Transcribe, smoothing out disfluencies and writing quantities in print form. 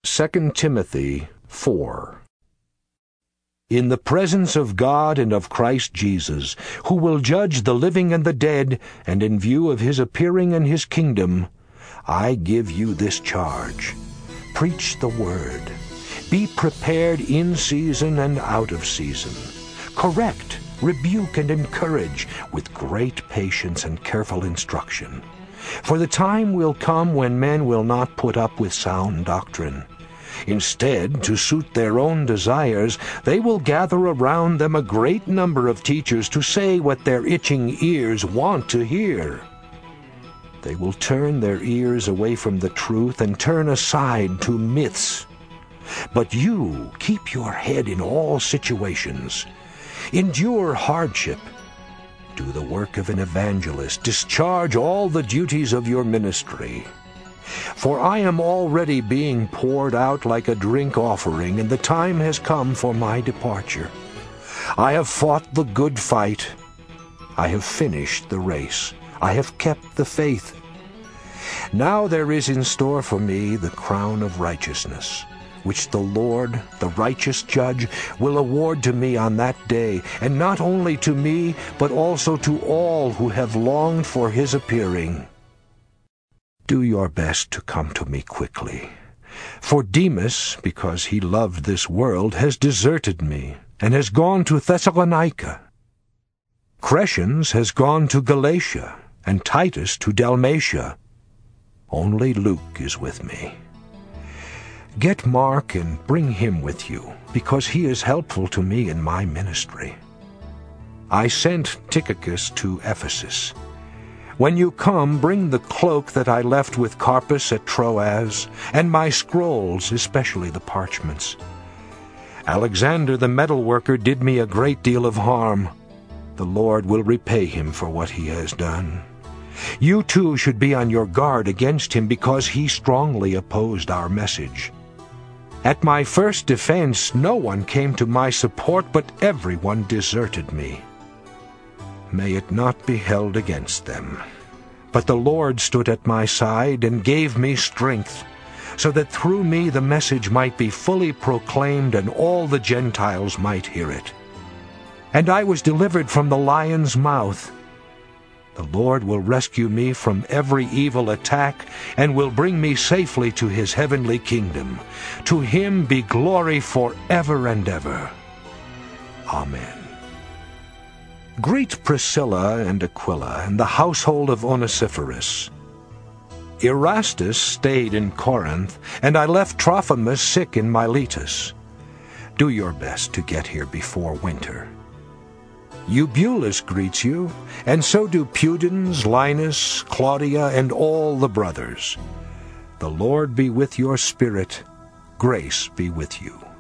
2 Timothy 4. In the presence of God and of Christ Jesus, who will judge the living and the dead, and in view of his appearing in his kingdom, I give you this charge. Preach the word. Be prepared in season and out of season. Correct, rebuke, and encourage with great patience and careful instruction. For the time will come when men will not put up with sound doctrine. Instead, to suit their own desires, they will gather around them a great number of teachers to say what their itching ears want to hear. They will turn their ears away from the truth and turn aside to myths. But you keep your head in all situations. Endure hardship. Do the work of an evangelist. Discharge all the duties of your ministry. For I am already being poured out like a drink offering, and the time has come for my departure. I have fought the good fight. I have finished the race. I have kept the faith. Now there is in store for me the crown of righteousness, which the Lord, the righteous judge, will award to me on that day, and not only to me, but also to all who have longed for his appearing. Do your best to come to me quickly. For Demas, because he loved this world, has deserted me, and has gone to Thessalonica. Crescens has gone to Galatia, and Titus to Dalmatia. Only Luke is with me. Get Mark and bring him with you, because he is helpful to me in my ministry. I sent Tychicus to Ephesus. When you come, bring the cloak that I left with Carpus at Troas, and my scrolls, especially the parchments. Alexander the metalworker did me a great deal of harm. The Lord will repay him for what he has done. You too should be on your guard against him, because he strongly opposed our message. At my first defense, no one came to my support, but everyone deserted me. May it not be held against them. But the Lord stood at my side and gave me strength, so that through me the message might be fully proclaimed and all the Gentiles might hear it. And I was delivered from the lion's mouth. The Lord will rescue me from every evil attack and will bring me safely to his heavenly kingdom. To him be glory forever and ever. Amen. Greet Priscilla and Aquila and the household of Onesiphorus. Erastus stayed in Corinth, and I left Trophimus sick in Miletus. Do your best to get here before winter. Eubulus greets you, and so do Pudens, Linus, Claudia, and all the brothers. The Lord be with your spirit. Grace be with you.